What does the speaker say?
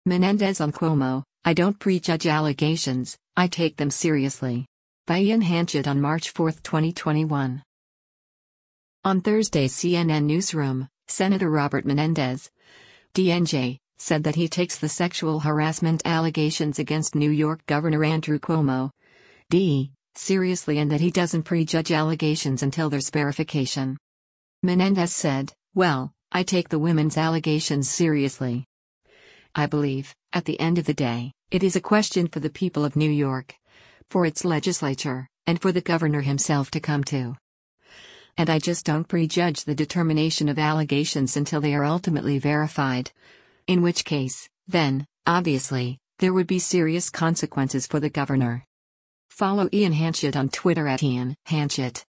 Menendez on Cuomo: I don't prejudge allegations, I take them seriously. By Ian Hanchett on March 4, 2021. On Thursday's CNN Newsroom, Senator Robert Menendez, DNJ, said that he takes the sexual harassment allegations against New York Governor Andrew Cuomo, D., seriously and that he doesn't prejudge allegations until there's verification. Menendez said, "Well, I take the women's allegations seriously. I believe, at the end of the day, it is a question for the people of New York, for its legislature, and for the governor himself to come to. And I just don't prejudge the determination of allegations until they are ultimately verified. In which case, then, obviously, there would be serious consequences for the governor." Follow Ian Hanchett on Twitter @IanHanchett.